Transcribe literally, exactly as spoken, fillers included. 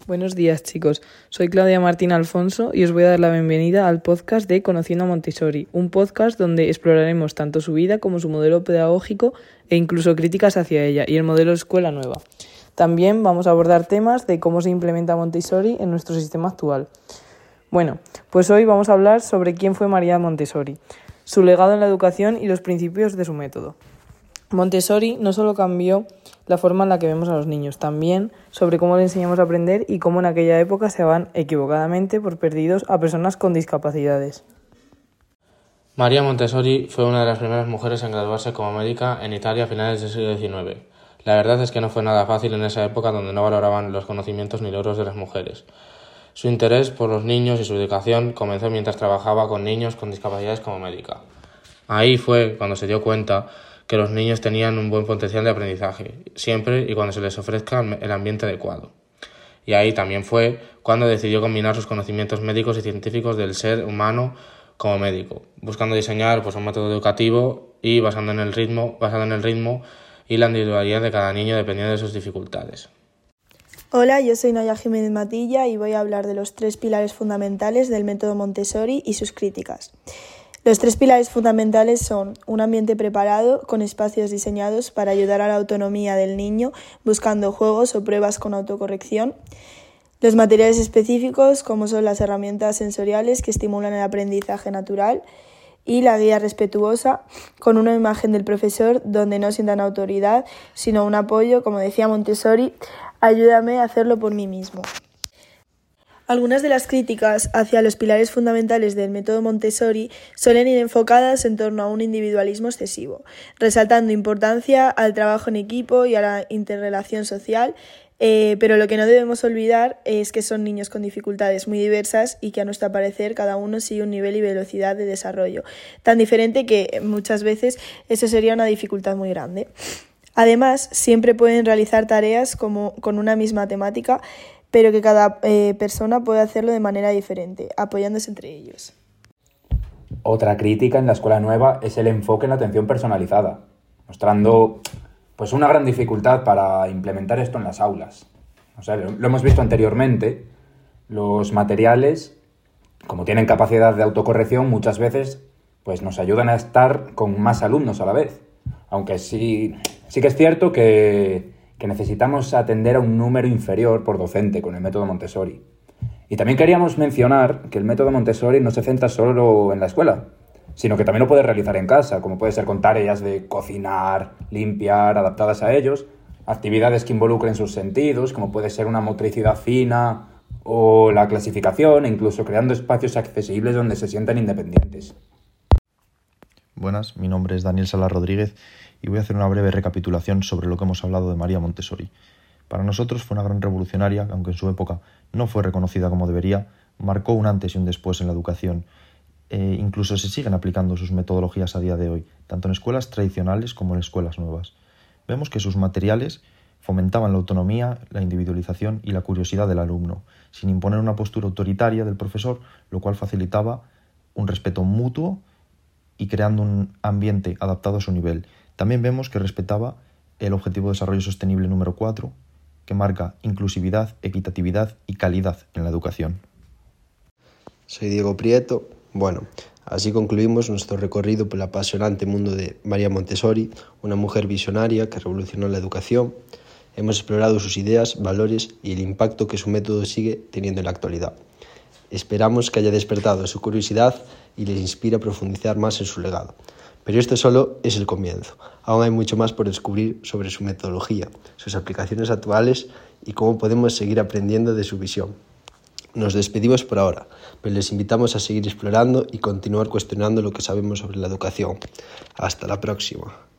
Buenos días, chicos. Soy Claudia Martín Alfonso y os voy a dar la bienvenida al podcast de Conociendo a Montessori, un podcast donde exploraremos tanto su vida como su modelo pedagógico e incluso críticas hacia ella y el modelo de escuela nueva. También vamos a abordar temas de cómo se implementa Montessori en nuestro sistema actual. Bueno, pues hoy vamos a hablar sobre quién fue María Montessori, su legado en la educación y los principios de su método. Montessori no solo cambió la forma en la que vemos a los niños, también sobre cómo le enseñamos a aprender y cómo en aquella época se daban equivocadamente por perdidos a personas con discapacidades. María Montessori fue una de las primeras mujeres en graduarse como médica en Italia a finales del siglo diecinueve. La verdad es que no fue nada fácil en esa época donde no valoraban los conocimientos ni logros de las mujeres. Su interés por los niños y su educación comenzó mientras trabajaba con niños con discapacidades como médica. Ahí fue cuando se dio cuenta que los niños tenían un buen potencial de aprendizaje, siempre y cuando se les ofrezca el ambiente adecuado. Y ahí también fue cuando decidió combinar sus conocimientos médicos y científicos del ser humano como médico, buscando diseñar pues, un método educativo y basando en el ritmo, basado en el ritmo y la individualidad de cada niño dependiendo de sus dificultades. Hola, yo soy Naya Jiménez Matilla y voy a hablar de los tres pilares fundamentales del método Montessori y sus críticas. Los tres pilares fundamentales son un ambiente preparado con espacios diseñados para ayudar a la autonomía del niño buscando juegos o pruebas con autocorrección, los materiales específicos como son las herramientas sensoriales que estimulan el aprendizaje natural y la guía respetuosa con una imagen del profesor donde no sientan autoridad sino un apoyo, como decía Montessori, ayúdame a hacerlo por mí mismo. Algunas de las críticas hacia los pilares fundamentales del método Montessori suelen ir enfocadas en torno a un individualismo excesivo, resaltando importancia al trabajo en equipo y a la interrelación social, eh, pero lo que no debemos olvidar es que son niños con dificultades muy diversas y que a nuestro parecer cada uno sigue un nivel y velocidad de desarrollo tan diferente que muchas veces eso sería una dificultad muy grande. Además, siempre pueden realizar tareas como con una misma temática, pero que cada eh, persona puede hacerlo de manera diferente, apoyándose entre ellos. Otra crítica en la escuela nueva es el enfoque en la atención personalizada, mostrando pues, una gran dificultad para implementar esto en las aulas. O sea, lo, lo hemos visto anteriormente, los materiales, como tienen capacidad de autocorrección, muchas veces pues, nos ayudan a estar con más alumnos a la vez, aunque sí, sí que es cierto que que necesitamos atender a un número inferior por docente con el método Montessori. Y también queríamos mencionar que el método Montessori no se centra solo en la escuela, sino que también lo puedes realizar en casa, como puede ser con tareas de cocinar, limpiar, adaptadas a ellos, actividades que involucren sus sentidos, como puede ser una motricidad fina o la clasificación, e incluso creando espacios accesibles donde se sientan independientes. Buenas, mi nombre es Daniel Sala Rodríguez y voy a hacer una breve recapitulación sobre lo que hemos hablado de María Montessori. Para nosotros fue una gran revolucionaria, aunque en su época no fue reconocida como debería, marcó un antes y un después en la educación. E incluso se siguen aplicando sus metodologías a día de hoy, tanto en escuelas tradicionales como en escuelas nuevas. Vemos que sus materiales fomentaban la autonomía, la individualización y la curiosidad del alumno, sin imponer una postura autoritaria del profesor, lo cual facilitaba un respeto mutuo y creando un ambiente adaptado a su nivel. También vemos que respetaba el Objetivo de Desarrollo Sostenible número cuatro, que marca inclusividad, equitatividad y calidad en la educación. Soy Diego Prieto. Bueno, así concluimos nuestro recorrido por el apasionante mundo de María Montessori, una mujer visionaria que revolucionó la educación. Hemos explorado sus ideas, valores y el impacto que su método sigue teniendo en la actualidad. Esperamos que haya despertado su curiosidad y les inspire a profundizar más en su legado. Pero esto solo es el comienzo. Aún hay mucho más por descubrir sobre su metodología, sus aplicaciones actuales y cómo podemos seguir aprendiendo de su visión. Nos despedimos por ahora, pero les invitamos a seguir explorando y continuar cuestionando lo que sabemos sobre la educación. Hasta la próxima.